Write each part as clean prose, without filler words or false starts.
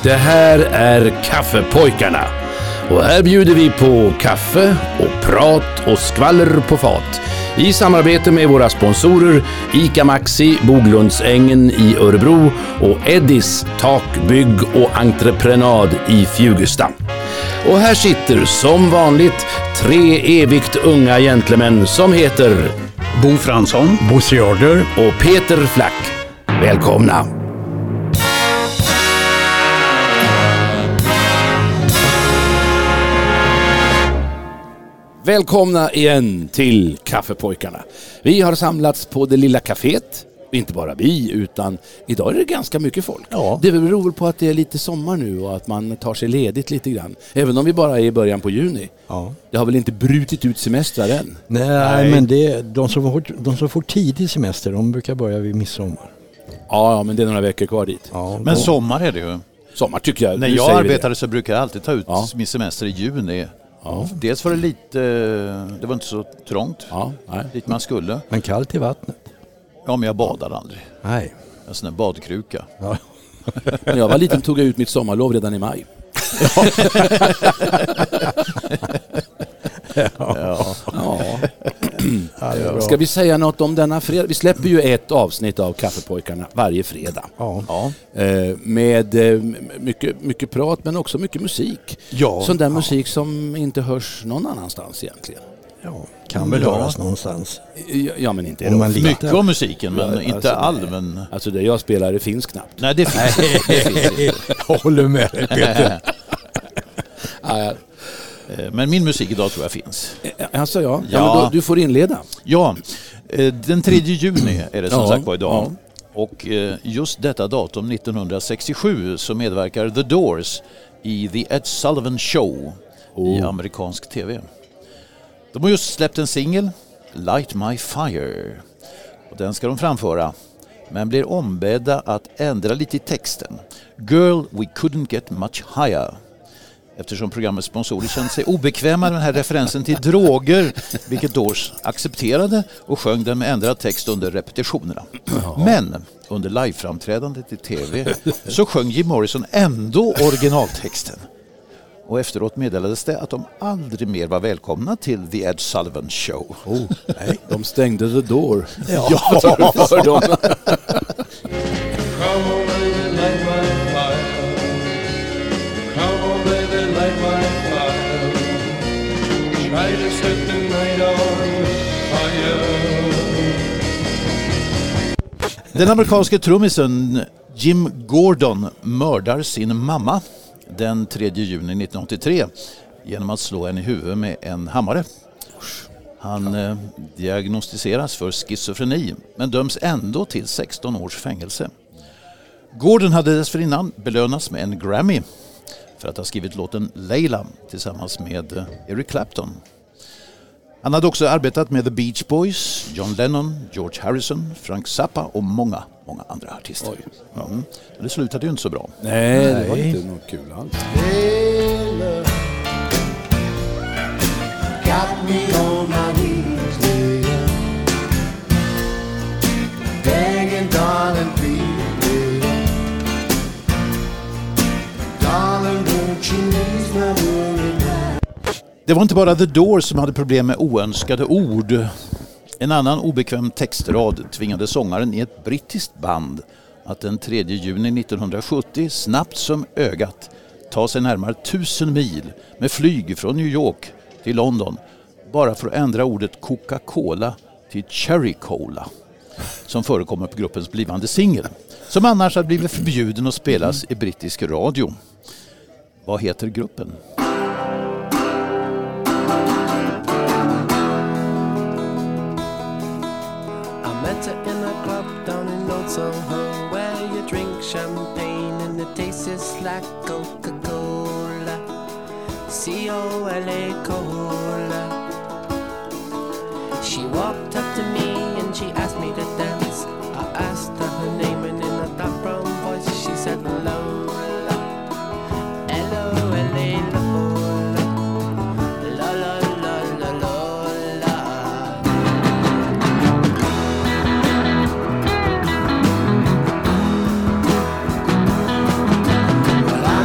Det här är Kaffepojkarna. Och här bjuder vi på kaffe och prat och skvaller på fat. I samarbete med våra sponsorer ICA Maxi, Boglundsängen i Örebro och Eddis takbygg och entreprenad i Fjugesta. Och här sitter som vanligt 3 evigt unga gentlemän som heter Bo Fransson, Bosse Jarder och Peter Flack. Välkomna! Välkomna igen till Kaffepojkarna. Vi har samlats på det lilla kaféet. Inte bara vi, utan idag är det ganska mycket folk. Ja. Det beror väl på att det är lite sommar nu och att man tar sig ledigt lite grann. Även om vi bara är i början på juni. Ja. Det har väl inte brutit ut semestrar än? Nej, men de som får tidig semester, de brukar börja vid midsommar. Ja, men det är några veckor kvar dit. Ja, men sommar är det ju. Sommar tycker jag. När jag arbetade så brukade jag alltid ta ut min semester i juni. Ja. Dels var det lite, det var inte så trångt, dit man skulle. Men kallt i vattnet. Ja, men jag badar aldrig. Nej. En sån där badkruka. Ja. När jag var liten tog jag ut mitt sommarlov redan i maj. Ska vi säga något om denna fredag? Vi släpper ju ett avsnitt av Kaffepojkarna varje fredag. Ja. Med mycket prat men också mycket musik. Ja. Sån där musik som inte hörs någon annanstans egentligen. Ja, kan väl höras någonstans. Ja, men inte om man mycket av musiken, men inte all. Men... Alltså det jag spelar, det finns knappt. Nej, det finns inte. Jag håller med dig, Peter. Men min musik idag tror jag finns. Alltså ja. Men då, du får inleda. Ja, den 3 juni är det som sagt var idag. Ja. Och just detta datum 1967 så medverkar The Doors i The Ed Sullivan Show i amerikansk tv. De har just släppt en singel, Light My Fire. Och den ska de framföra, men blir ombedda att ändra lite i texten. Girl, we couldn't get much higher. Eftersom programmets sponsorer kände sig obekväma med den här referensen till droger, vilket Doors accepterade och sjöng den med ändrad text under repetitionerna. Men under liveframträdandet i tv så sjöng Jim Morrison ändå originaltexten. Och efteråt meddelades det att de aldrig mer var välkomna till The Ed Sullivan Show. Nej, de stängde The Door. Ja. För dem. Den amerikanske trummisen Jim Gordon mördar sin mamma den 3 juni 1983 genom att slå henne i huvudet med en hammare. Han diagnostiseras för schizofreni men döms ändå till 16 års fängelse. Gordon hade dessförinnan belönats med en Grammy för att ha skrivit låten Layla tillsammans med Eric Clapton. Han hade också arbetat med The Beach Boys, John Lennon, George Harrison, Frank Zappa och många andra artister. Men det slutade ju inte så bra. Nej, det var inte något kul alls. Got me on my knees, begging, darling, please, darling, won't you ease my worry now? Det var inte bara The Doors som hade problem med oönskade ord. En annan obekväm textrad tvingade sångaren i ett brittiskt band att den 3 juni 1970 snabbt som ögat ta sig närmare 1000 mil med flyg från New York till London bara för att ändra ordet Coca-Cola till Cherry Cola som förekommer på gruppens blivande singel som annars hade blivit förbjuden att spelas i brittisk radio. Vad heter gruppen? In a club down in Old Soho where you drink champagne and it tastes like Coca-Cola, C-O-L-A Cola. She walked up to me and she asked me to dance. I asked her her name and in a dark brown voice she said Lola, L-O-L-A Lola, la-la-la-la-la. Well,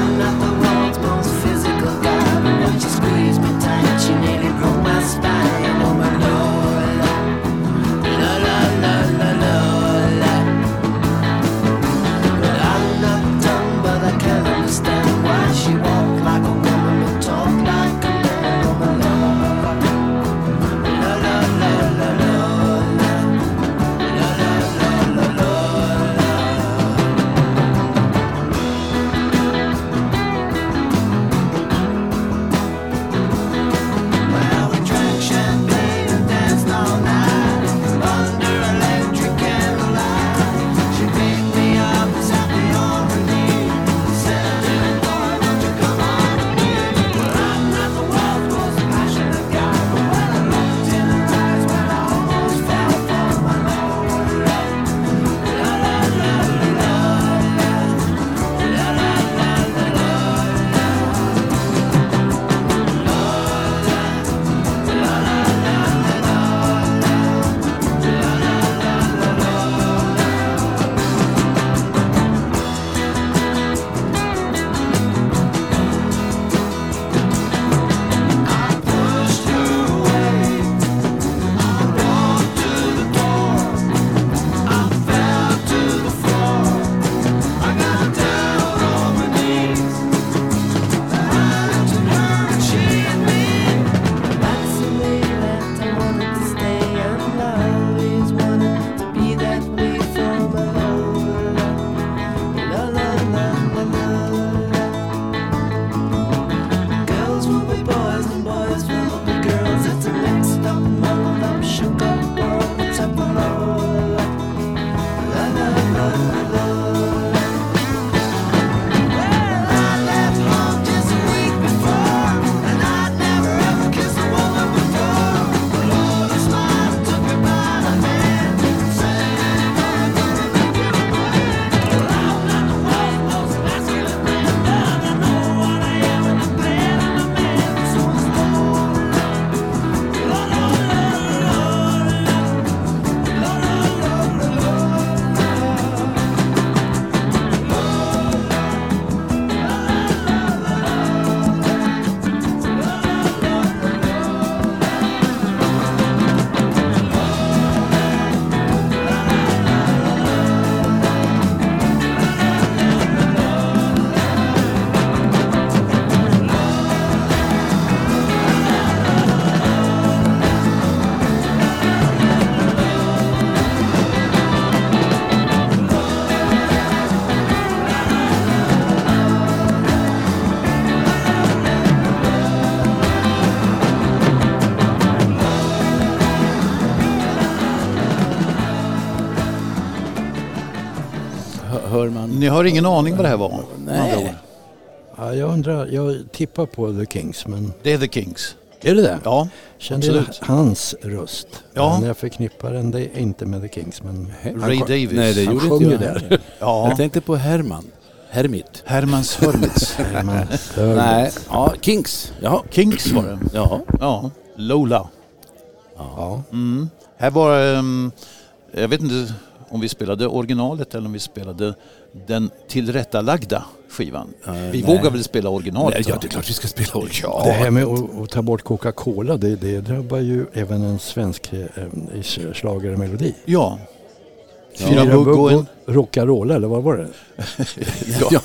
Ni har ingen aning vad det här var? Nej. Ja, jag undrar, jag tippar på The Kings, men... Det är The Kings. Är det det? Ja, Kände jag absolut. hans röst? Ja. Men jag förknippar den det inte med The Kings, men... Ray Davies. Nej, det Han gjorde sjunger inte jag. där. Ja, Jag tänkte på Hermit. Hermans Hermits. Nej, ja, Kings. Ja. Kings var det. Ja. Ja, Lola. Ja. Här var, jag vet inte om vi spelade originalet eller om vi spelade den tillrättalagda skivan. Vi vågar väl spela originalet? Nej, ja, det är klart vi ska spela original. Det här med att ta bort Coca-Cola, det drabbar ju även en svensk schlagermelodi. Ja. Fyra bugg och Rockarola, eller vad var det? Ja.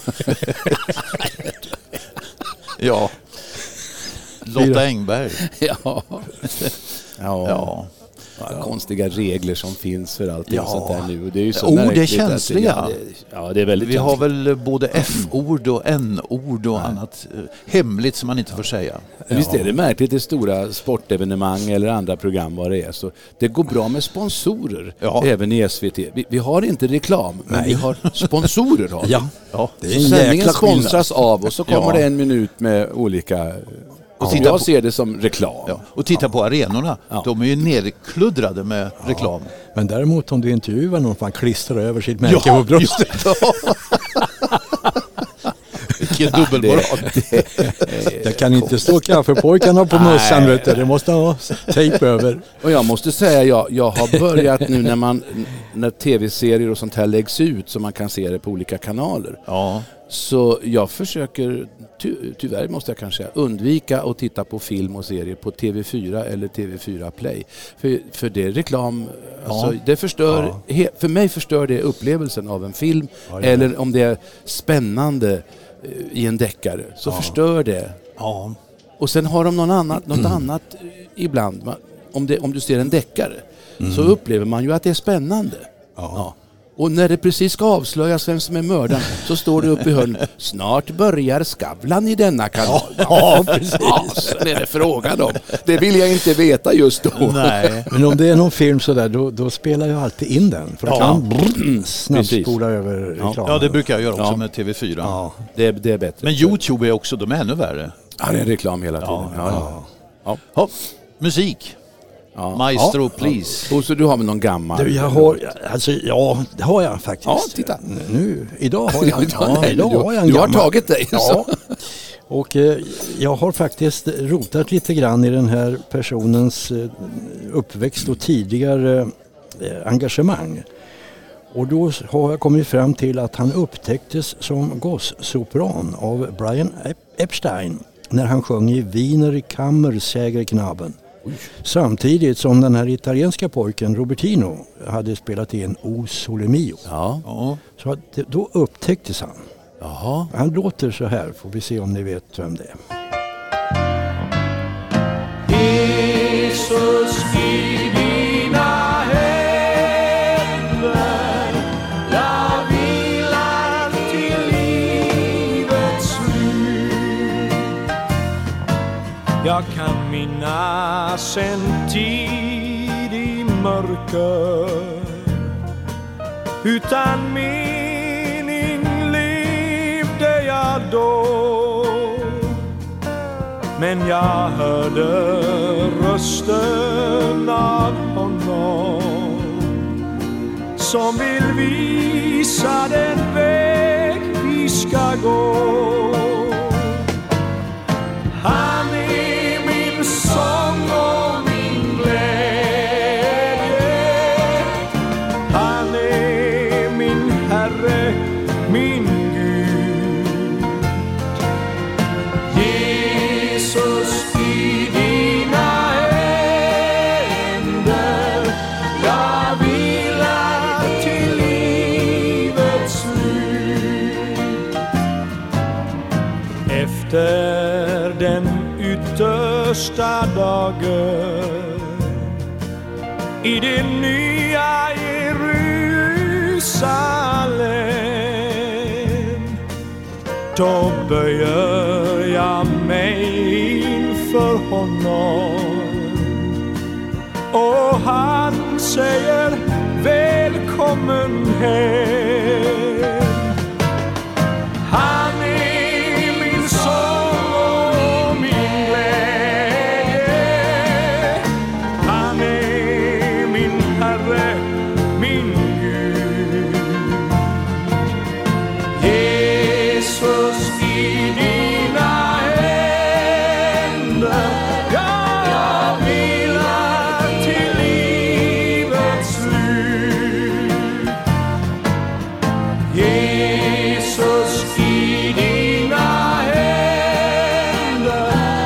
Ja. Lotta Engberg. Ja. Ja. Ja, konstiga regler som finns för allting sånt där nu. Det är ju så Det är märkligt känsliga. Att ja, det är väldigt Vi har känsligt. väl både F-ord och N-ord och annat hemligt som man inte får säga. Visst är det märkligt i stora sportevenemang eller andra program vad det är. Så det går bra med sponsorer även i SVT. Vi har inte reklam, men vi har sponsorer. Har vi. Ja, det är Så en sändningen jäkla sponsras av och så kommer det 1 minut med olika... Och jag ser det som reklam. Ja. Och titta på arenorna. De är ju nerkluddrade med reklam. Men däremot om du intervjuar någon, fan klistrar över sitt märke på bröstet. Vilken dubbelmoral. Jag kan inte stå kaffepojkarna på mössan, vet du. Det måste ha tejp över. Och jag måste säga, jag har börjat nu när tv-serier och sånt här läggs ut så man kan se det på olika kanaler. Ja. Så jag försöker, tyvärr måste jag kanske undvika att titta på film och serier på TV4 eller TV4 Play. För det är reklam, alltså, det förstör, för mig förstör det upplevelsen av en film. Eller om det är spännande i en deckare så förstör det. Ja. Och sen har de något annat ibland. Om du ser en deckare så upplever man ju att det är spännande. Ja. Och när det precis ska avslöjas vem som är mördaren så står det uppe i hörnet: snart börjar Skavlan i denna kanal. Ja, precis. Ja, så är det frågan om. Det vill jag inte veta just då. Nej. Men om det är någon film sådär, då spelar jag alltid in den. För att kan snabbspola över reklam. Ja, det brukar jag göra också med TV4. Ja. Det är bättre. Men YouTube är också, de är ännu värre. Ja, det är reklam hela tiden. Ja. Musik. Maestro, please. Och så du har väl någon gammal? Du, jag har, alltså, det har jag faktiskt. Ja, titta. Idag har jag, idag har jag en du har gammal. tagit dig. Ja. Och jag har faktiskt rotat lite grann i den här personens uppväxt och tidigare engagemang. Och då har jag kommit fram till att han upptäcktes som gossopran av Brian Epstein när han sjöng i Wiener Kammersägerknaben. Samtidigt som den här italienska pojken Robertino hade spelat in O Sole Mio. Ja. Så att då upptäcktes han. Jaha. Han låter så här, får vi se om ni vet vem det är. Jesus i dina händer, jag vilar till livets slut. Jag kan minnas en tid i mörker, utan mening levde jag då. Men jag hörde rösten av honom som vill visa den väg vi ska gå. Han är min sång och min glädje. Han är min Herre, min Gud. Jesus i dina händer, jag vilar till livets slut. Efter den yttersta dagen i det nya Jerusalem, då böjer jag mig inför honom och han säger välkommen hem.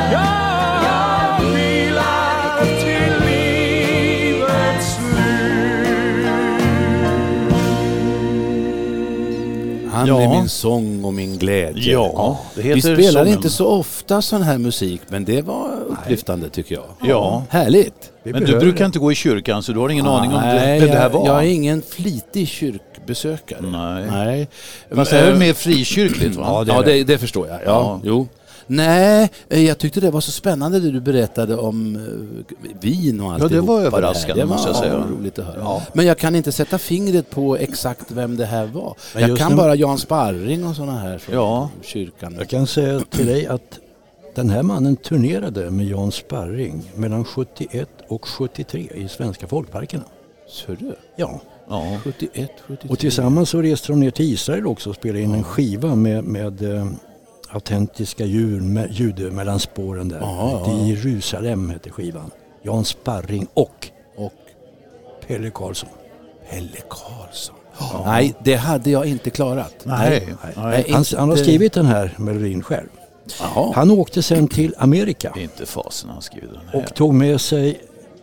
Jag vilar till livets slut. Han Ja. är min sång och min glädje. Ja, det heter Vi spelar sången. inte så ofta sån här musik, men det var upplyftande tycker jag. Ja. Härligt. Men du brukar inte gå i kyrkan så du har ingen aning om Nej, det här var. jag är ingen flitig kyrkbesökare. Nej. Fast det är mer frikyrkligt va? Ja, det förstår jag. Ja. Jo. Nej, jag tyckte det var så spännande det du berättade om vin och allt. Ja, det var ihop. överraskande, Det var måste jag säga. roligt att höra. Ja. Men jag kan inte sätta fingret på exakt vem det här var. Men Jag just kan nu- bara Jan Sparring och såna här från Ja. kyrkan. Jag kan säga till dig att den här mannen turnerade med Jan Sparring mellan 71 och 73 i Svenska folkparkerna. Så du? Ja. Ja. 71, 73. Och tillsammans så reste de ner till Israel också och spelade in en skiva med autentiska ljud mellan spåren där. I Jerusalem heter skivan. Jan Sparring och Pelle Karlsson. Pelle Karlsson. Nej, det hade jag inte klarat. Nej. Han har skrivit den här melodin själv. Jaha. Han åkte sen till Amerika Det är inte fasen han skriver den här. och tog med sig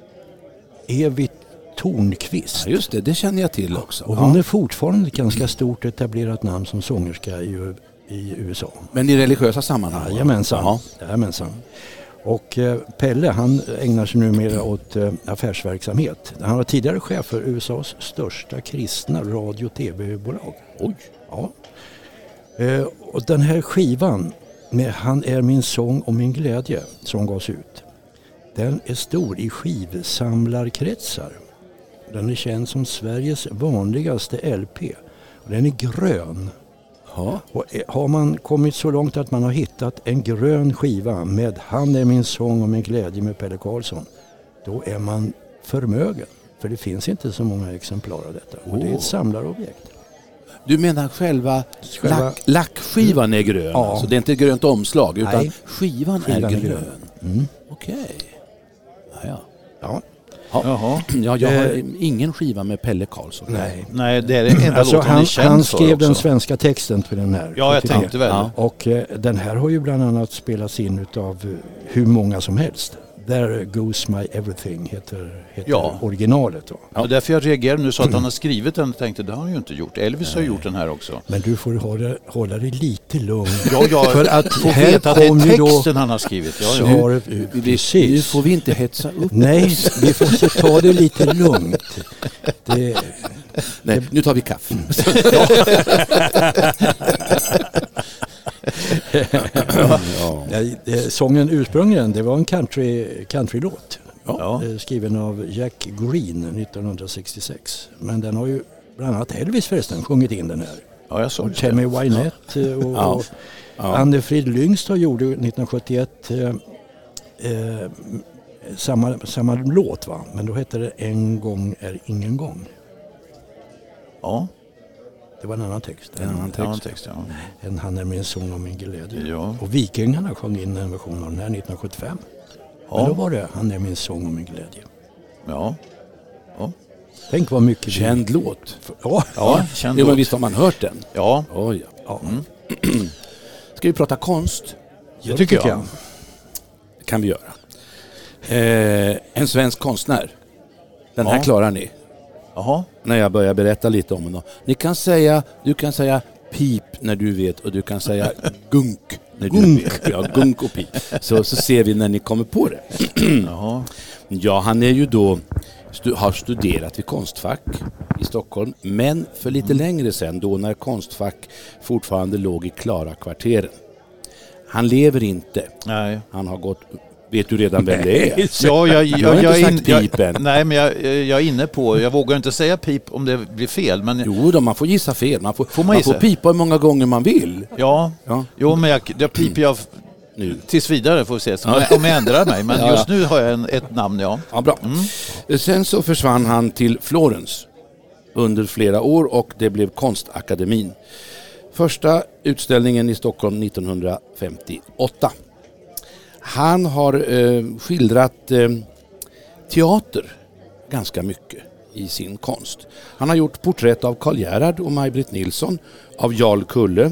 Evy Tornqvist. Ja, just det känner jag till också. Och hon är fortfarande ett ganska stort etablerat namn som sångerska i USA. Men i religiösa sammanhang? Jajamensan. Jaha. Jajamensan. Och Pelle han ägnar sig numera åt affärsverksamhet. Han var tidigare chef för USAs största kristna radio- och tv-bolag. Oj. Ja. Och den här skivan med Han är min sång och min glädje som gavs ut. Den är stor i skivsamlarkretsar. Den är känd som Sveriges vanligaste LP. Och den är grön. Ja. Och har man kommit så långt att man har hittat en grön skiva med Han är min sång och min glädje med Pelle Karlsson, då är man förmögen. För det finns inte så många exemplar av detta. Och det är ett samlarobjekt. Du menar själva lackskivan är grön? Ja. Alltså det är inte grönt omslag utan Nej. skivan är grön. Okej. Ja. Ja. Jaha. Ja, jag har ingen skiva med Pelle Karlsson. Nej, det är den enda Alltså låten han är känd han för skrev också. den svenska texten till den här. Ja, jag 73. tänkte väl. Ja. Och den här har ju bland annat spelats in av hur många som helst. There Goes My Everything heter Ja. originalet. Då. Ja. Därför jag reagerade nu så att han har skrivit den och tänkte det har han ju inte gjort. Elvis har gjort den här också. Men du får hålla dig lite lugn. Jag För att får här veta att det kom ju är då texten han har skrivit. Ja, ja. svaret ut. Nu Precis. får vi inte hetsa upp. Nej, vi får så ta det lite lugnt. Det, Nej, nu tar vi kaffe. sången ursprungligen, det var en countrylåt. Ja. Skriven av Jack Green 1966. Men den har ju bland annat Elvis förresten sjungit in den här. Ja, jag såg Och det. Tammy Wynette och Anne-Frid Lyngstad gjorde 1971 samma låt, va? Men då hette det En gång är ingen gång. Ja, Det var en annan text. en annan text. Ja. En Han är min sång och min glädje. Ja. Och Vikingarna sjöng in en version av den här 1975. Men då var det Han är min sång och min glädje. Ja. Tänk vad mycket Känd låt. Ja, Känd Jo, men låt. visst har man hört den? Ja, Oj, ja. Ska vi prata konst? det tycker jag. Det kan vi göra. En svensk konstnär. Den här Ja. klarar ni. Jaha. När jag börjar berätta lite om den. Du kan säga pip när du vet och du kan säga gunk när du vet. Ja, gunk och pip. Så ser vi när ni kommer på det. Jaha. Ja, han är ju då har studerat vid Konstfack i Stockholm, men för lite längre sedan då när Konstfack fortfarande låg i Klara-kvarteren. Han lever inte. Nej. Han har gått. Vet du redan vem det är? Ja, jag inte sagt pip än. Nej, men jag är inne på, jag vågar inte säga pip om det blir fel. Men, Jo då, man får gissa fel. Man får gissa? pipa hur många gånger man vill. ja. Jo, men jag piper jag Nu. tills vidare får vi se om jag ändrar mig. Men just nu har jag ett namn, ja. Ja, bra. Sen så försvann han till Florens under flera år och det blev Konstakademin. Första utställningen i Stockholm 1958. Han har skildrat teater ganska mycket i sin konst. Han har gjort porträtt av Karl Gerhard och Maj-Britt Nilsson, av Jarl Kulle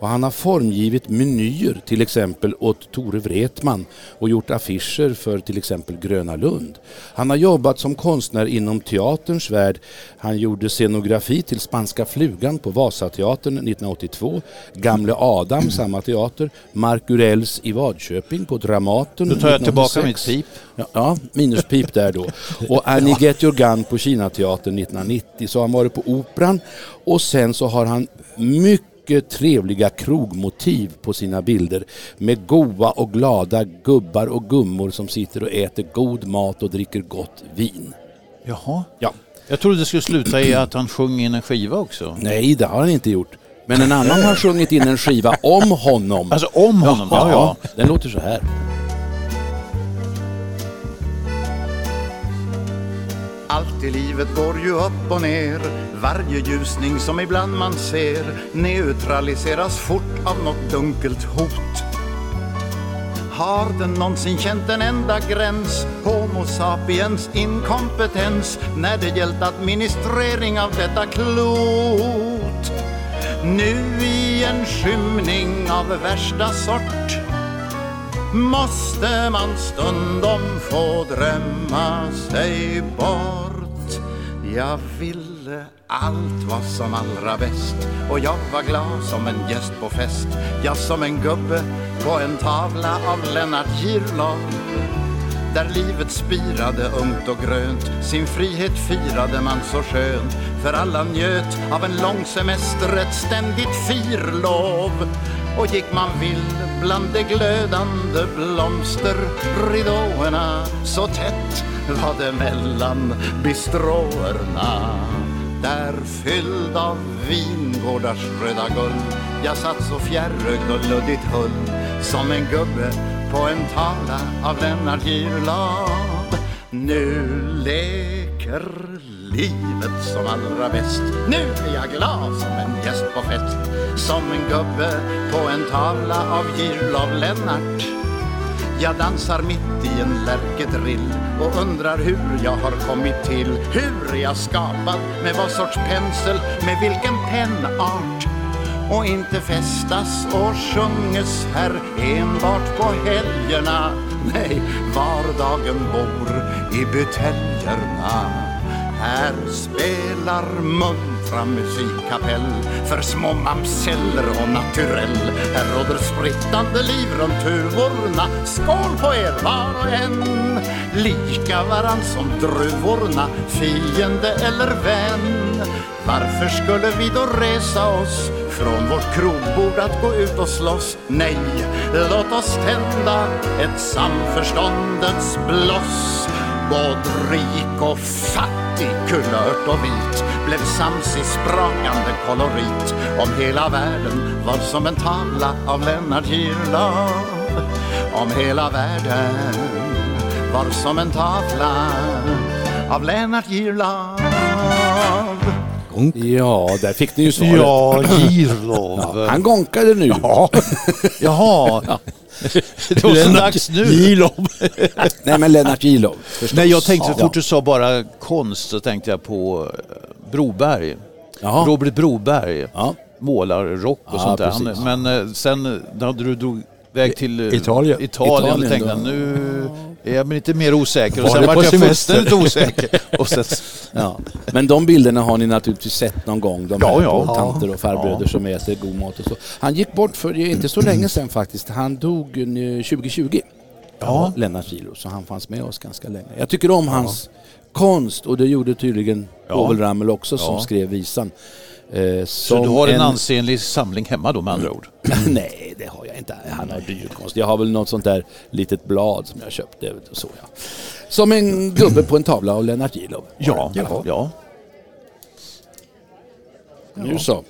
Och han har formgivit menyer till exempel åt Tore Wretman och gjort affischer för till exempel Gröna Lund. Han har jobbat som konstnär inom teaterns värld. Han gjorde scenografi till Spanska flugan på Vasateatern 1982, Gamle Adam, samma teater, Mark Urells i Vadköping på Dramaten. Då tar jag tillbaka mitt pip. Ja, minuspip där då. Och Annie Get Your Gun på Kinateatern 1990. Så har han varit på Operan och sen så har han mycket trevliga krogmotiv på sina bilder med goa och glada gubbar och gummor som sitter och äter god mat och dricker gott vin. Jaha. Ja. Jag trodde det skulle sluta i att han sjöng in en skiva också. Nej, det har han inte gjort. Men en annan har sjungit in en skiva om honom. Alltså om honom? Ja. Den låter så här. Allt i livet går ju upp och ner. Varje ljusning som ibland man ser neutraliseras fort av något dunkelt hot. Har den någonsin känt en enda gräns, Homo sapiens inkompetens, när det gällt administrering av detta klot? Nu i en skymning av värsta sort måste man stundom få drömma sig bort. Jag ville allt var som allra bäst och jag var glad som en gäst på fest. Jag som en gubbe på en tavla av Lennart Girlov, där livet spirade ungt och grönt. Sin frihet firade man så skönt, för alla njöt av en lång semester, ett ständigt firlov. Och gick man vill bland de glödande blomsterridåerna, så tätt var det mellan bistråerna. Där fylld av vingårdars röda guld, jag satt så fjärrögd och luddigt hull, som en gubbe på en tavla av Lennart Girlov. Nu leker livet som allra bäst. Nu är jag glad som en gäst på fest, som en gubbe på en tavla av Girlov Lennart. Jag dansar mitt i en lärkedrill och undrar hur jag har kommit till. Hur är jag skapad, med vad sorts pensel, med vilken pennart? Och inte festas och sjunges här enbart på helgerna. Nej, vardagen bor i buteljerna. Här spelar muntra musikkapell för små mamseller och naturell. Här råder sprittande liv runt huvorna. Skål på er var och en, lika varann som druvorna, fiende eller vän. Varför skulle vi då resa oss från vårt krogbord att gå ut och slåss? Nej, låt oss tända ett samförståndets bloss. Både rik och fattig, kulört och vit, blev sams i sprakande kolorit. Om hela världen var som en tavla av Lennart Girlov. Om hela världen var som en tavla av Lennart Girlov. Ja, där fick ni ju svaret. Ja, Girlov. Ja, han gonkade nu. Ja. Jaha. Ja. Det var så dags nu. Girlov. Nej, men Lennart Girlov. Förstås. Nej, jag tänkte så fort du sa bara konst, så tänkte jag på Broberg. Jaha. Robert Broberg. Ja. Målar rock och sånt där. Precis. Men sen när du drog väg till Italien tänkte då. jag, nu är jag lite mer osäker. Och Var sen det var på jag semester? fullständigt osäker. Och sen, Ja. Men de bilderna har ni naturligtvis sett någon gång. De här Ja. på tanter och farbröder som äter god mat och så. Han gick bort för inte så länge sedan faktiskt. Han dog 2020. Ja. Lennart Girlov, så han fanns med oss ganska länge. Jag tycker om hans konst, och det gjorde tydligen Povel Ramel också, som skrev visan. så du har en ansenlig samling hemma då, med andra ord? Nej, det har jag inte. Han har dyr konst. Jag har väl något sånt där litet blad som jag köpte. Så, ja. Som en gubbe på en tavla av Lennart Girlov. Ja. Nu så.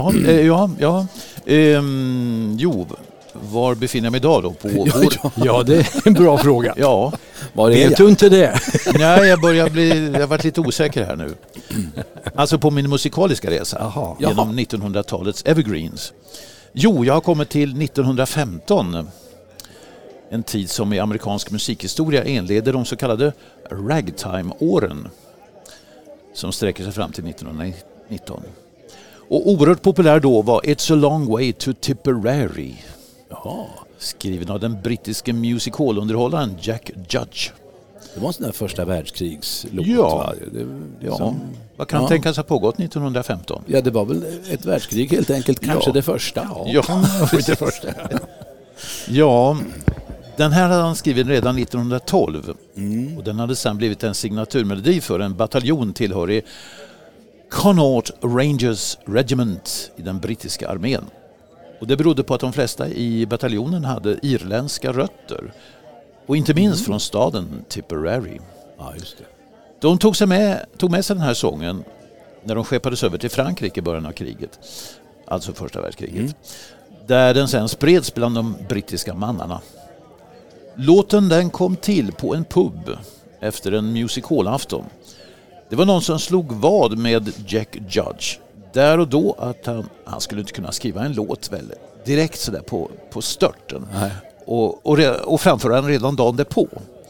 Jo, var befinner jag mig idag då? Ja, det är en bra fråga. Ja. Var är Vet jag? du inte det? Nej, jag har varit lite osäker här nu. Alltså på min musikaliska resa genom 1900-talets evergreens. Jo, jag har kommit till 1915. En tid som i amerikansk musikhistoria inleder de så kallade ragtime-åren, som sträcker sig fram till 1919. Och oerhört populär då var It's a long way to Tipperary. Jaha. Skriven av den brittiske musikalunderhållaren Jack Judge. Det var en sån där första världskrigslåt. Ja. Va? Vad kan tänkas ha pågått 1915? Ja, det var väl ett världskrig helt enkelt. Kanske det första. Det första. Ja, den här hade han skrivit redan 1912. Och den hade sedan blivit en signaturmelodi för en bataljon tillhörig Connaught Rangers Regiment i den brittiska armén. Och det berodde på att de flesta i bataljonen hade irländska rötter. Och inte minst från staden Tipperary. Ja, just det. De tog med sig den här sången när de skeppades över till Frankrike i början av kriget. Alltså första världskriget. Där den sen spreds bland de brittiska mannarna. Låten den kom till på en pub efter en musikalafton. Det var någon som slog vad med Jack Judge. Där och då att han skulle inte kunna skriva en låt väl direkt sådär på störten. Nej. Och framföra den redan dagen därpå.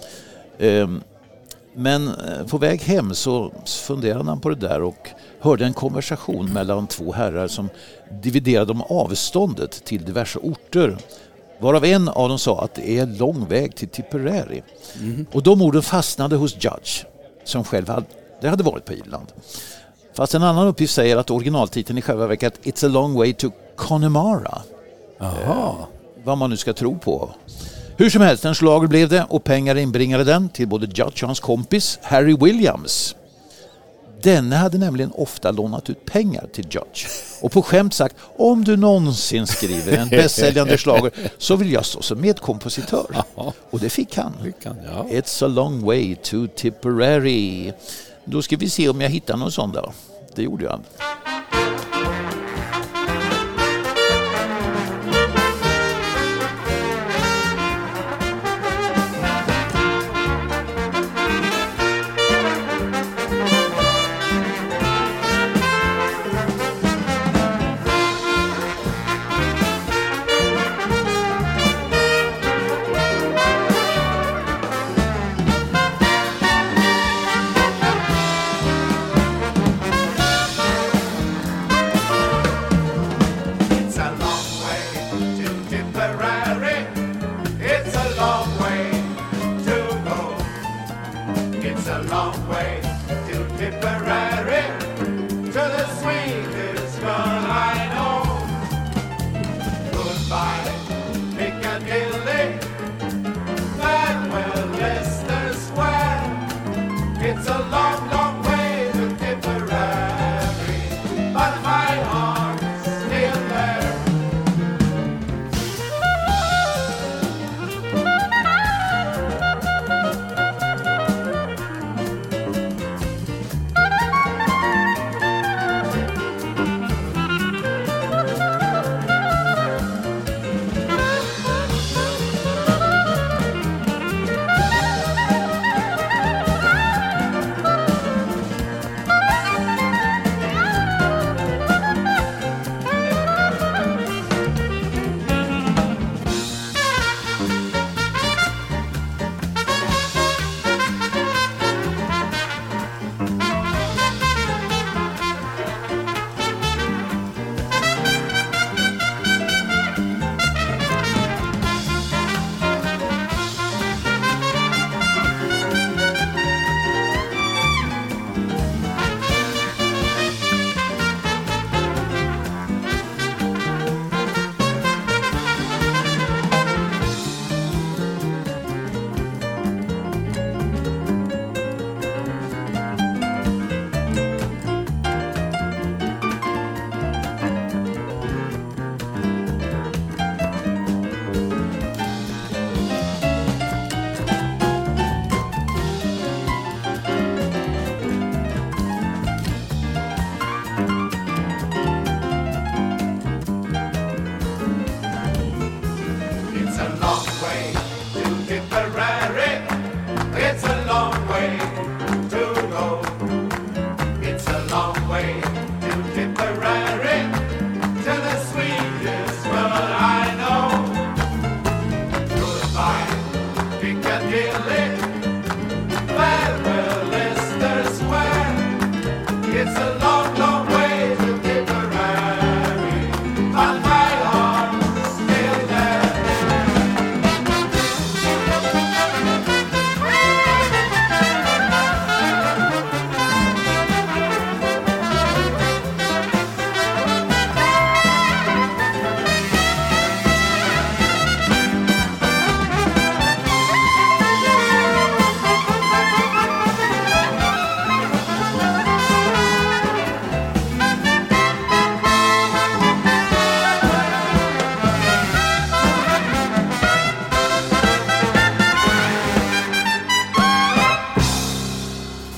Men på väg hem så funderade han på det där och hörde en konversation mellan två herrar som dividerade om avståndet till diverse orter. Varav en av dem sa att det är lång väg till Tipperary. Och de orden fastnade hos Judge som själv hade varit på Irland. Fast en annan uppgift säger att originaltiteln i själva verket It's a long way to Connemara. Vad man nu ska tro på. Hur som helst, en schlager blev det och pengar inbringade den till både Judge och hans kompis Harry Williams. Denne hade nämligen ofta lånat ut pengar till Judge. Och på skämt sagt, om du någonsin skriver en bästsäljande schlager så vill jag stå som medkompositör. Och det fick han. It's a long way to Tipperary. Då ska vi se om jag hittar någon sån där. Det gjorde jag.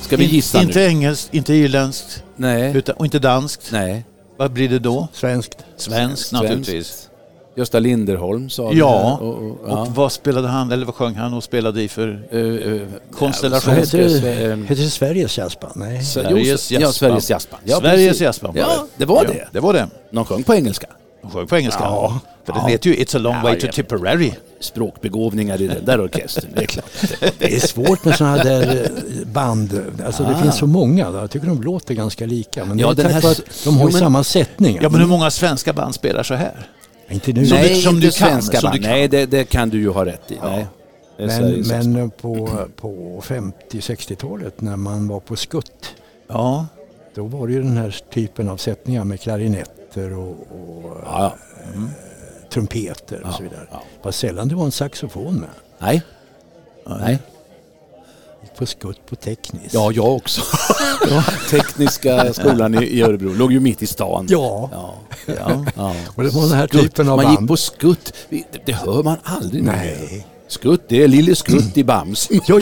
Ska vi gissa Inte nu? engelskt, inte irländskt, Nej. och inte danskt. Nej. Vad blir det då? Svenskt. Svenskt naturligtvis. Gösta Linderholm sa det. Ja, Ja. och vad spelade han, eller vad sjöng han och spelade i för konstellation? Heter det Sveriges jazzband? Nej. Sveriges Ja, jazzband. Sveriges jazzband. Ja, Sveriges precis. jazzband. Ja, det var Ja, det. det var det. Någon sjöng på engelska. De sjöng på engelska. Ja. För den heter ju It's a long way to ja. Tipperary. Språkbegåvningar i den där orkestern, det är klart. Det är svårt med sådana där band. Alltså det finns så många. Jag tycker de låter ganska lika. Men Ja, det är den tack här- vare att de har ju samma sättningar. Ja, men hur många svenska band spelar så här? Inte nu. Som Nej, du- som inte du kan, svenska som band. du kan. Nej, det kan du ju ha rätt i. Nej. Det är Sveriges jazzband. Men på 50-60-talet när man var på skutt, Ja. då var det ju den här typen av sättningar med klarinetter och Ja. trumpeter och så vidare. ja. Fast sällan det var en saxofon med. Nej. Nej. Gick på skutt på tekniskt. Ja, jag också. Tekniska skolan i Örebro låg ju mitt i stan. Ja. Ja. Och det var den här typen av Man band. gick på skutt. Det hör man aldrig. Nej. Skutt, det är lille skutt i Bams. Ja.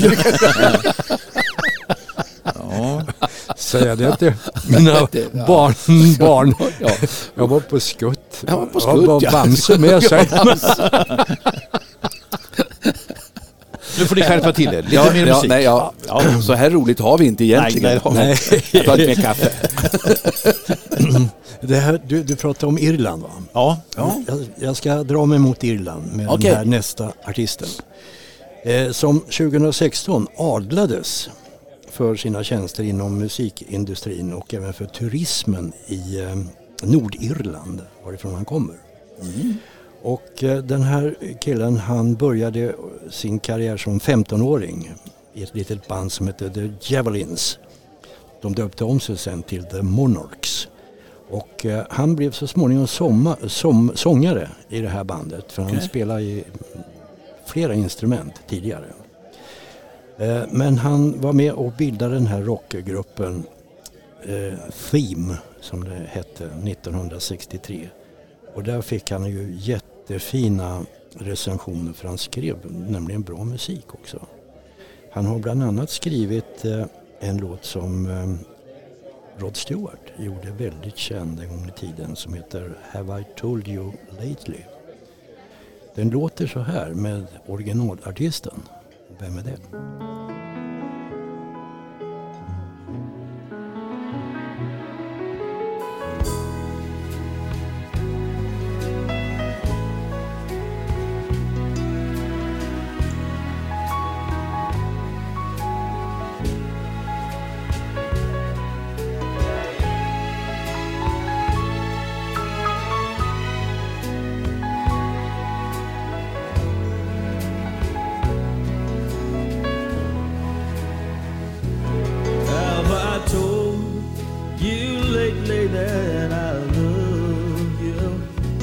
Säger det till mina barn. Ja. Jag var på skutt. Jag var på skutt, var ja. Bamse med sig. Nu får ni skärpa till er. Lite mer musik. Nej, så här roligt har vi inte egentligen. Nej, Jag tar lite mer kaffe. Det här, du pratade om Irland, va? Ja. Jag ska dra mig mot Irland med Okej. den här nästa artisten. Som 2016 adlades för sina tjänster inom musikindustrin och även för turismen i Nordirland, varifrån han kommer. Och den här killen, han började sin karriär som 15-åring i ett litet band som heter The Javelins. De döpte om sig sen till The Monarchs. Och han blev så småningom sångare i det här bandet, för han spelade i flera instrument tidigare. Men han var med och bildade den här rockgruppen Theme, som det hette, 1963. Och där fick han ju jättefina recensioner, för han skrev nämligen bra musik också. Han har bland annat skrivit en låt som Rod Stewart gjorde väldigt känd en gång i tiden, som heter Have I Told You Lately. Den låter så här med originalartisten. Vem är det? Have I told you lately that I love you?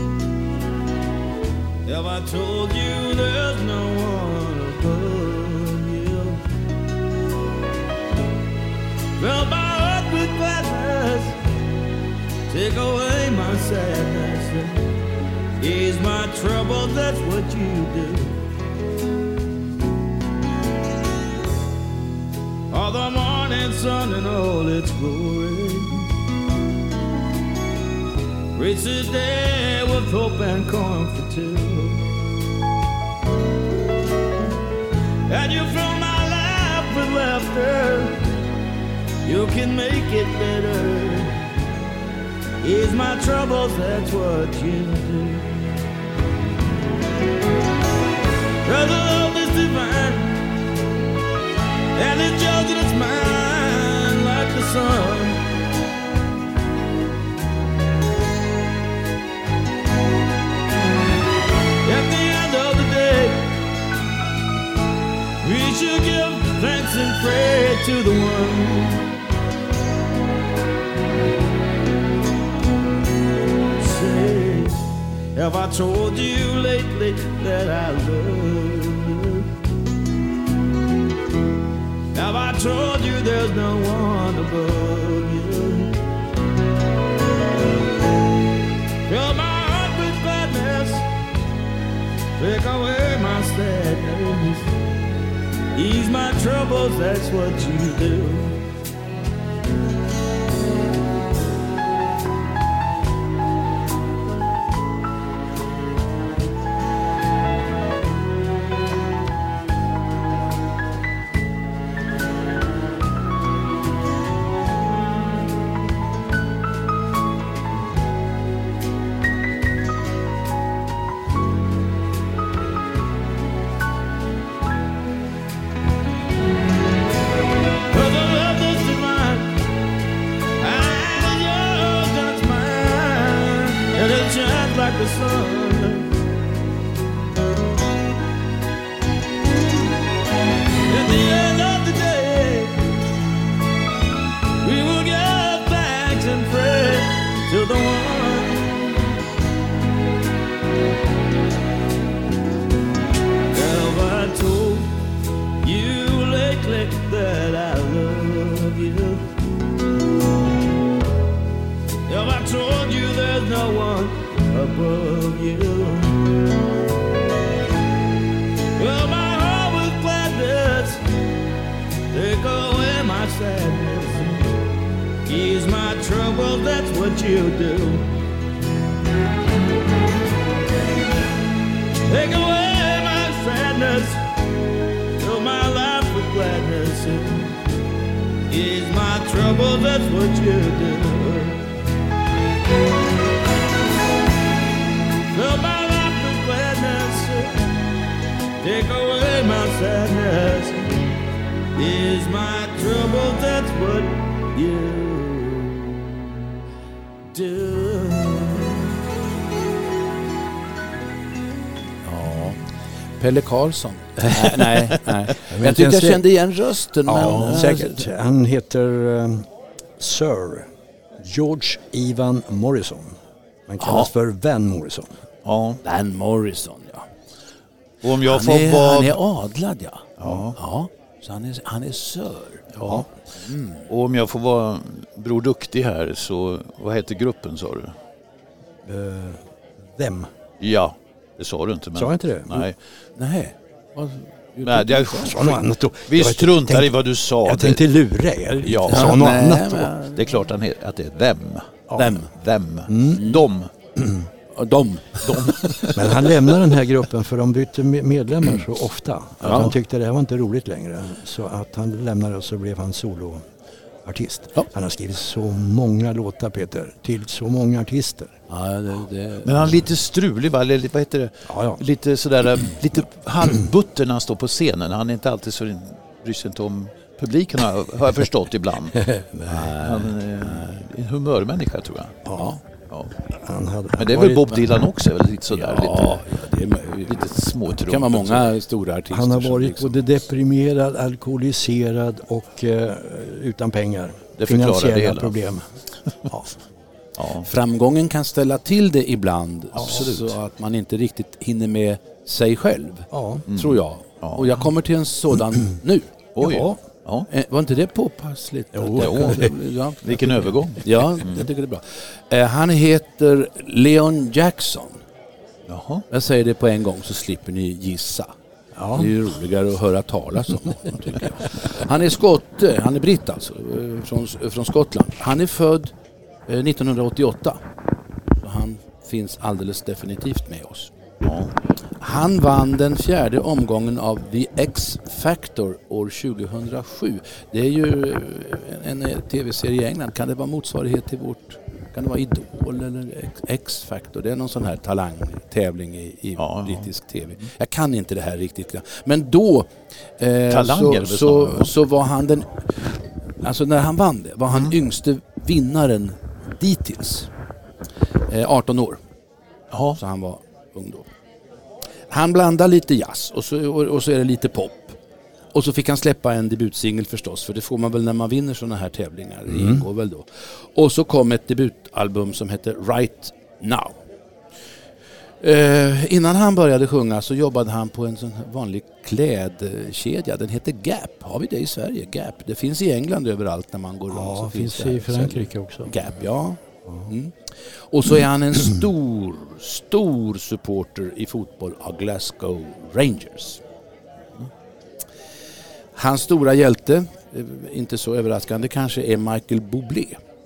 Have I told you there's no one above you? Fill my heart with gladness, take away my sadness, ease my trouble, that's what you do. All the morning sun and all its glory, reach the day with hope and comfort too. And you fill my life with laughter, you can make it better. Ease my troubles, that's what you do. 'Cause the love is divine, and it's yours and it's mine like the sun. At the end of the day, we should give thanks and pray to the one. Say, have I told you lately that I love you? Have I told you there's no one above you? Fill my heart with gladness, take away my sadness, ease my troubles, that's what you do. above you. Well, my heart with gladness, take away my sadness, ease my trouble, that's what you do. Take away my sadness, fill my life with gladness, ease my trouble, that's what you do. Fill my life with gladness, take away my sadness, ease my trouble, that's what you do. Pelle Karlsson. nej. Jag tyckte jag kände igen rösten. Ja, men, säkert. Han heter Sir George Ivan Morrison. Han kallas för Van Morrison. Ja. Van Morrison, ja. Och om jag Han är adlad, ja. Ja. Så han är Sir. Ja. Och om jag får vara Bror Duktig här, så vad heter gruppen, sa du? Them. Ja, det sa du inte. Men... Sa jag inte det? Nej. Nej. Jag sa något annat då. Vi struntar i vad du sa. Jag tänkte lura er. Ja. Jag sa något annat då. Det är klart att det är them. Ja. Them. De. De. Men han lämnade den här gruppen för de bytte medlemmar så ofta. Att han tyckte det här var inte roligt längre. Så att han lämnade och så blev han soloartist. Ja. Han har skrivit så många låtar, Peter, till så många artister. Ja, Men han är lite strulig, va? Eller vad heter det? Ja. Lite sådär, lite halvbutter när han står på scenen. Han är inte alltid så, bryr sig inte om publiken, har jag förstått ibland. Han är en humörmänniska, tror jag. Ja. Men det är väl Bob Dylan också, lite sådär. Ja, lite småtrumpet. Det kan vara många stora artister. Han har varit liksom både deprimerad, alkoholiserad och utan pengar. Det förklarar finansiella det hela. Problem. Ja. Framgången kan ställa till det ibland. Absolut. Så att man inte riktigt hinner med sig själv. Ja. Tror jag. Ja. Och jag kommer till en sådan nu. Oj. Ja. Var inte det påpassligt? Jo. Vilken övergång. Ja, jag tycker det är bra. Han heter Leon Jackson. Jaha. Jag säger det på en gång så slipper ni gissa. Ja. Det är ju roligare att höra talas om honom, tycker jag. Han är skotte, han är britt alltså, från Skottland. Han är född 1988. Han finns alldeles definitivt med oss. Ja. Han vann den 4:e omgången av The X Factor år 2007. Det är ju en tv-serie i England. Kan det vara motsvarighet till vårt... Kan det vara Idol eller X Factor? Det är någon sån här talangtävling i brittisk tv. Jag kan inte det här riktigt. Men då så var han den... Alltså när han vann det var han yngste vinnaren dittills. 18 år. Ja. Så han var ung då. Han blandar lite jazz och så är det lite pop. Och så fick han släppa en debutsingel förstås, för det får man väl när man vinner såna här tävlingar. Det ingår väl då. Och så kom ett debutalbum som heter Right Now. Innan han började sjunga så jobbade han på en sån vanlig klädkedja. Den heter Gap. Har vi det i Sverige? Gap. Det finns i England överallt när man går runt. Ja, så finns det i Frankrike också. Gap, ja. Och så är han en stor supporter i fotboll av Glasgow Rangers. Hans stora hjälte, inte så överraskande kanske, är Michael Bublé.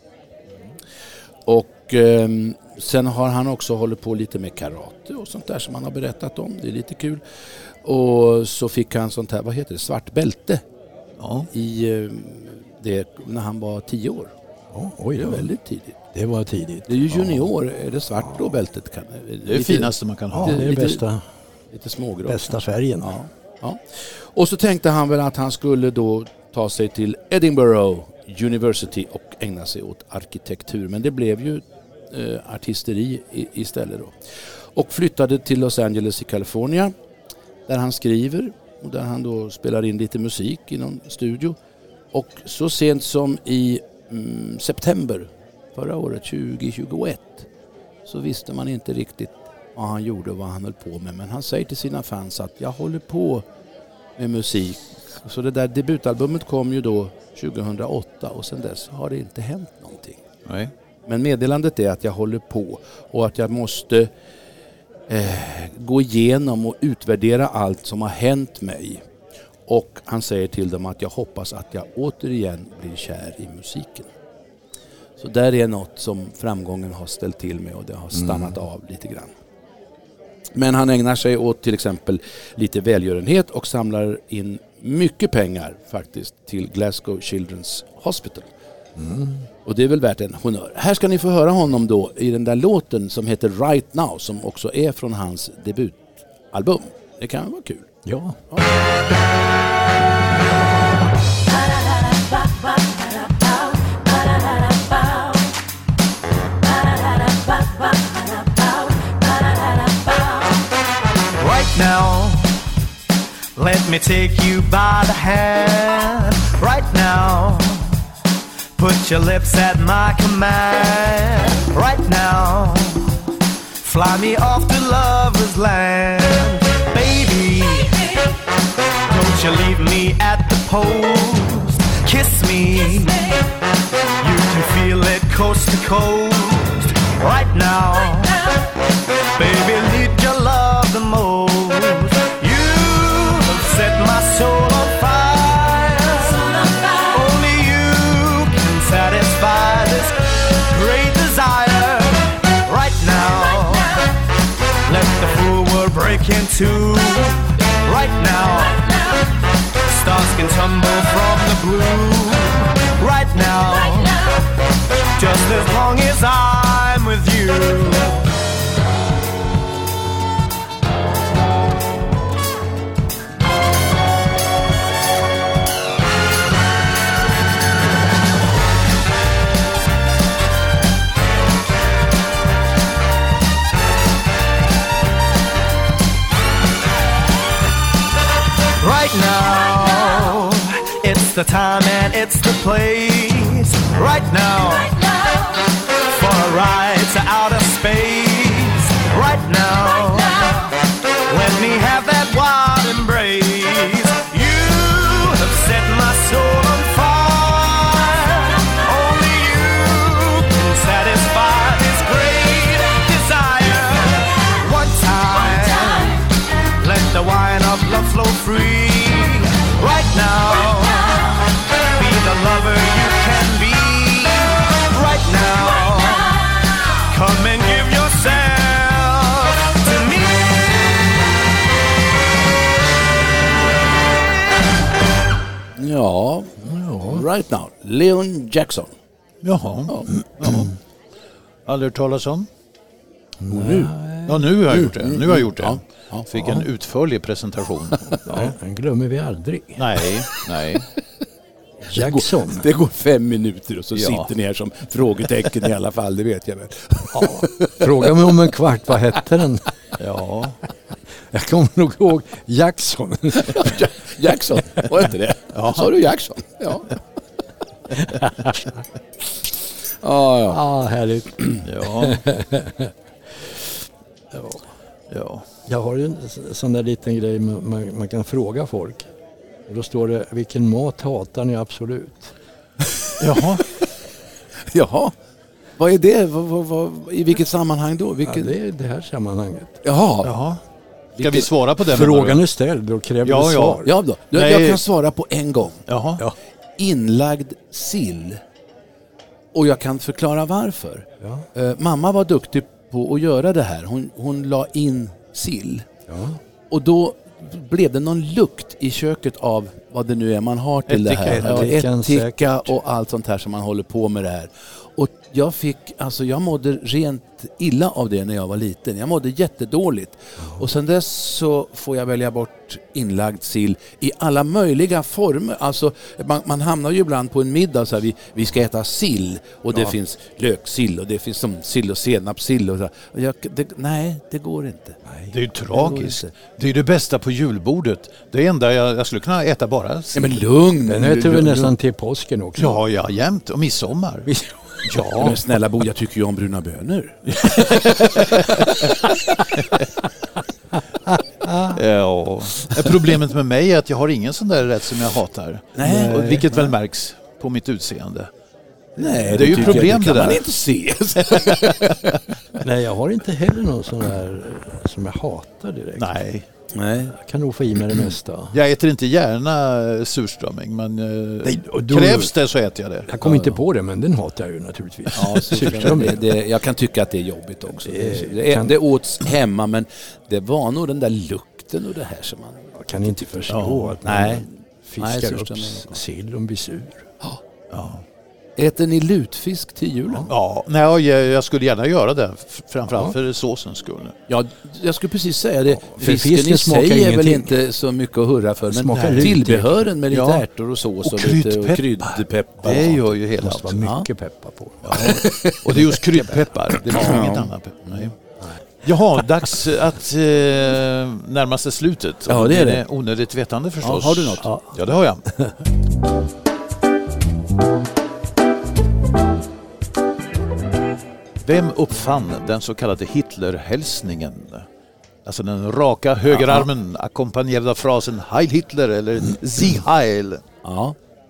Och sen har han också hållit på lite med karate och sånt där som han har berättat om. Det är lite kul. Och så fick han sånt här, vad heter det, svart bälte i det när han var 10 år. Oj, det är väldigt tidigt. Det var tidigt. Det är ju junior, är det svart då bältet? Det är det finaste man kan ha. Ja, det är det bästa. Lite smågrått. Bästa färgen. Ja. Och så tänkte han väl att han skulle då ta sig till Edinburgh University och ägna sig åt arkitektur. Men det blev ju artisteri istället då. Och flyttade till Los Angeles i Kalifornien där han skriver och där han då spelar in lite musik i någon studio. Och så sent som i september förra året, 2021, så visste man inte riktigt vad han gjorde och vad han höll på med. Men han säger till sina fans att jag håller på med musik. Så det där debutalbumet kom ju då 2008 och sen dess har det inte hänt någonting. Nej. Men meddelandet är att jag håller på och att jag måste gå igenom och utvärdera allt som har hänt mig. Och han säger till dem att jag hoppas att jag återigen blir kär i musiken. Så där är något som framgången har ställt till med och det har stannat av lite grann. Men han ägnar sig åt till exempel lite välgörenhet och samlar in mycket pengar faktiskt till Glasgow Children's Hospital. Och det är väl värt en honnör. Här ska ni få höra honom då i den där låten som heter Right Now, som också är från hans debutalbum. Det kan vara kul. Ja. Right now, let me take you by the hand. Right now, put your lips at my command. Right now, fly me off to lover's land. Baby, don't you leave me at the post. Kiss me, you can feel it coast to coast. Right now, baby, need your love the most. You have set my soul on fire. Only you can satisfy this great desire. Right now, let the full world break in two. Right now, stars can tumble from the blue. Right now, just as long as I'm with you. Right now, it's the time and it's the place. Right now, for a ride to outer space. Right now, let me have that wild embrace. You have set my soul on fire. Only you can satisfy this great desire. One time, let the wine of love flow free. Right now, be the lover you can be. Right now, come and give yourself to me. Ja, Right Now. Leon Jackson. Jaha. Ja. Aldrig hört talas om? Nu. Ja, nu har jag gjort det. Nu har jag gjort det. Ja. Fick en utförlig presentation. Ja, den glömmer vi aldrig. Nej. Jackson. Det går 5 minuter och så sitter ni här som frågetecken i alla fall, det vet jag väl. Ja. Fråga mig om en kvart, vad hette den? Ja. Jag kommer nog ihåg Jackson. Jackson, var inte det? Ja. Sa du Jackson? Ja. Ja, härligt. Ja. Jag har ju en sån där liten grej man kan fråga folk. Och då står det, vilken mat hatar ni absolut? Jaha. Vad är det? I vilket sammanhang då? Ja, det är det här sammanhanget. Jaha. Ska vi svara på den? Frågan är ställd och kräver svar. Ja då. Jag kan svara på en gång. Jaha. Ja. Inlagd sill. Och jag kan förklara varför. Ja. Mamma var duktig på att göra det här. Hon la in sill. Ja. Och då blev det någon lukt i köket av vad det nu är man har till det här. Ättika och allt sånt här som man håller på med det här. Och jag mådde rent illa av det när jag var liten. Jag mådde jättedåligt. Och sen dess så får jag välja bort inlagd sill i alla möjliga former. Alltså man hamnar ju ibland på en middag så här, vi ska äta sill och det finns löksill och det finns som sill och senapssill och så. Nej, det går inte. Nej, det är ju tragiskt. Det är det bästa på julbordet. Det enda jag skulle kunna äta bara sill. Ja, men lugn. Den äter vi nästan till påsken också. Ja, jämt. Och midsommar. Ja, men snälla Bo, jag tycker ju om bruna bönor. Ja. Problemet med mig är att jag har ingen sån där rätt som jag hatar. Nej. Vilket väl märks på mitt utseende. Nej, det är ju problem det det kan där. man inte se. Nej, jag har inte heller någon sån där som jag hatar direkt. Nej. Nej. Jag kan nog få i mig det mesta. Jag äter inte gärna surströmming, men krävs det så äter jag det. Jag kommer inte på det, men den hatar jag ju naturligtvis. Ja, jag kan tycka att det är jobbigt också. Det åts hemma, men det var nog den där lukten och det här som man... Jag kan inte förstå att man fiskar upp sill och blir sur. Ja. Äter ni lutfisk till julen? Ja, nej, jag skulle gärna göra det. Framförallt för såsens skull. Ja, jag skulle precis säga det. För Fisken i smakar sig är väl ingenting. inte så mycket att hurra för. Men Smakar tillbehören med lite Ja. ärtor och sås och, Och lite kryddpeppar. kryddpeppar. Det gör ju Det hela måste vara mycket peppar på. Ja. Och det är just kryddpeppar. Det är inget annat peppar. Nej. Jaha, dags att närma sig slutet. Ja, det är det. Onödigt vetande förstås. Ja, har du något? Ja, det har jag. Vem uppfann den så kallade Hitlerhälsningen? Alltså den raka högerarmen ackompanjerad av frasen Heil Hitler eller Sieg Heil. Ja.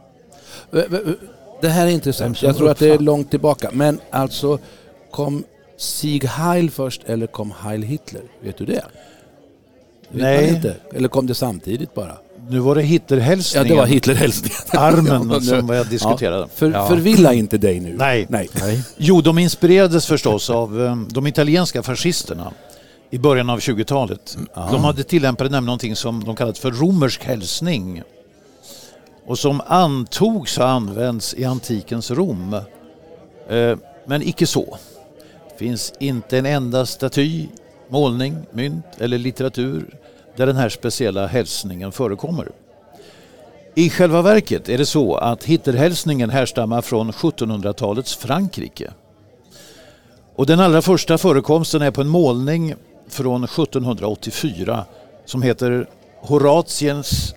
Det här är intressant. Jag tror att det är långt tillbaka. Men alltså, kom Sieg Heil först eller kom Heil Hitler? Vet du det? Nej. Inte. Eller kom det samtidigt bara? Nu var det Hitlerhälsningen. Ja, det var Hitlerhälsningen. Armen som jag diskuterade. Ja. Förvilla inte dig nu. Nej. Jo, de inspirerades förstås av de italienska fascisterna i början av 20-talet. De hade tillämpat nämligen någonting som de kallade för romersk hälsning och som antogs ha använts i antikens Rom. Men icke så. Det finns inte en enda staty, målning, mynt eller litteratur där den här speciella hälsningen förekommer. I själva verket är det så att Hitlerhälsningen härstammar från 1700-talets Frankrike. Och den allra första förekomsten är på en målning från 1784 som heter Horatiens...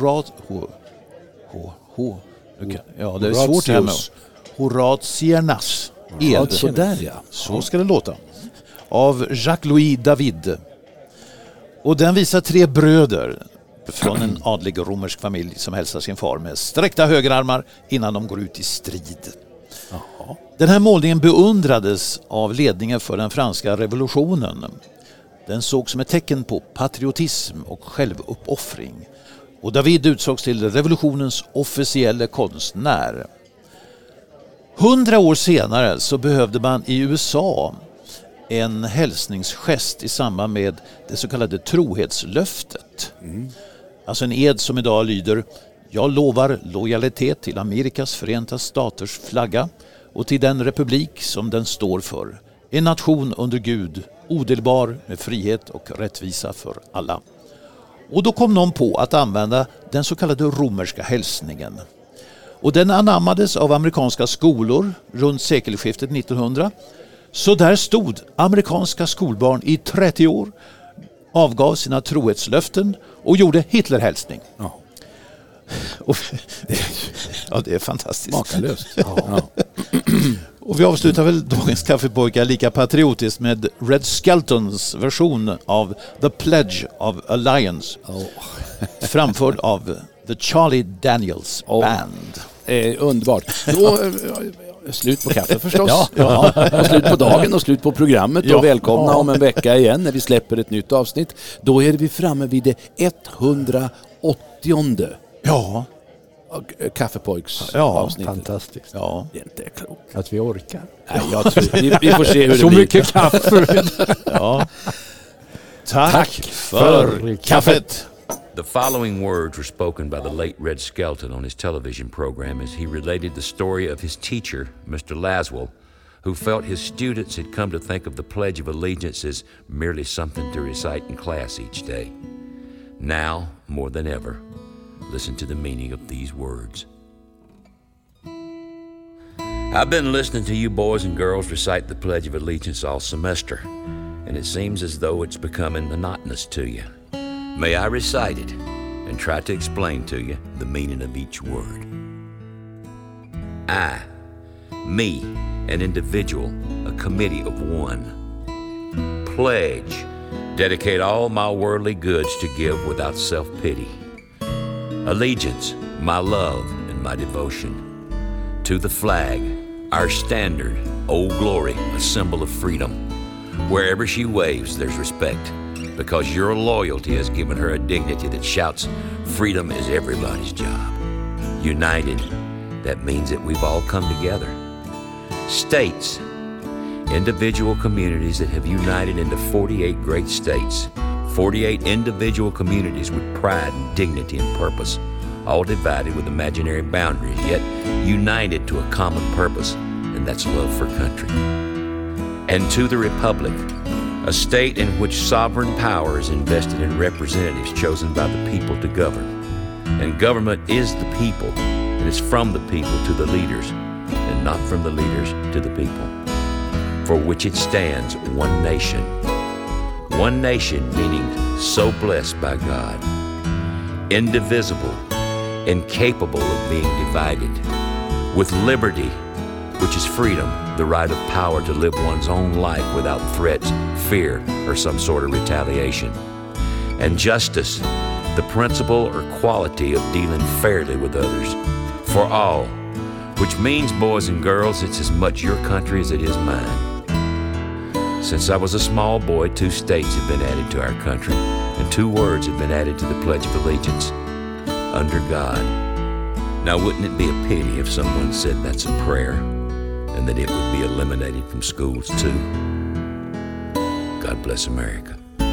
Ja, det är svårt det här med Horatiernas ed. Sådär ja. Så ska det låta. Av Jacques-Louis David. Och den visar 3 bröder från en adlig romersk familj som hälsar sin far med sträckta högerarmar innan de går ut i strid. Aha. Den här målningen beundrades av ledningen för den franska revolutionen. Den såg som ett tecken på patriotism och självuppoffring. Och David utsågs till revolutionens officiella konstnär. 100 år senare så behövde man i USA en hälsningsgest i samband med det så kallade trohetslöftet. Alltså en ed som idag lyder: jag lovar lojalitet till Amerikas förenta staters flagga och till den republik som den står för. En nation under Gud, odelbar med frihet och rättvisa för alla. Och då kom någon på att använda den så kallade romerska hälsningen. Och den anammades av amerikanska skolor runt sekelskiftet 1900. Så där stod amerikanska skolbarn i 30 år, avgav sina trohetslöften och gjorde Hitlerhälsning. Ja. Ja, det är fantastiskt. Makalöst. Ja. Och vi avslutar väl dagens kaffepojkar lika patriotiskt med Red Skeltons version av The Pledge of Alliance. Framförd av The Charlie Daniels Band. Underbart. Då slut på kaffe förstås. Ja. Och slut på dagen och slut på programmet. Och välkomna om en vecka igen när vi släpper ett nytt avsnitt. Då är vi framme vid det 180:e. Ja. Kaffepojks avsnitt. Fantastiskt. Ja. Det är inte klokt. Att vi orkar. Nej, jag tror, vi får se hur det Så blir. mycket kaffe. Ja. Tack för kaffet. The following words were spoken by the late Red Skelton on his television program as he related the story of his teacher, Mr. Laswell, who felt his students had come to think of the Pledge of Allegiance as merely something to recite in class each day. Now, more than ever, listen to the meaning of these words. I've been listening to you boys and girls recite the Pledge of Allegiance all semester, and it seems as though it's becoming monotonous to you. May I recite it and try to explain to you the meaning of each word. I, me, an individual, a committee of one. Pledge, dedicate all my worldly goods to give without self-pity. Allegiance, my love and my devotion. To the flag, Our standard, Old Glory, a symbol of freedom. Wherever she waves, there's respect, because your loyalty has given her a dignity that shouts, freedom is everybody's job. United, that means that we've all come together. States, individual communities that have united into 48 great states, 48 individual communities with pride and dignity and purpose, all divided with imaginary boundaries, yet united to a common purpose, and that's love for country. And to the Republic, a state in which sovereign power is invested in representatives chosen by the people to govern. And government is the people, and it's from the people to the leaders, and not from the leaders to the people. For which it stands one nation. One nation meaning so blessed by God, indivisible, incapable of being divided, with liberty, which is freedom, the right of power to live one's own life without threats, fear, or some sort of retaliation. And justice, the principle or quality of dealing fairly with others, for all, which means, boys and girls, it's as much your country as it is mine. Since I was a small boy, 2 states have been added to our country, and 2 words have been added to the Pledge of Allegiance, under God. Now, wouldn't it be a pity if someone said that's a prayer, and that it would be eliminated from schools too? God bless America.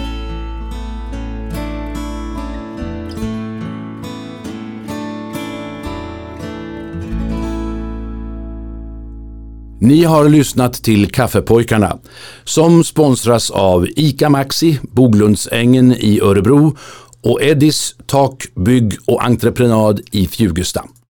Ni har lyssnat till Kaffepojkarna som sponsras av ICA Maxi, Boglundsängen i Örebro och Eddis Tak, bygg och entreprenad i Fjugesta.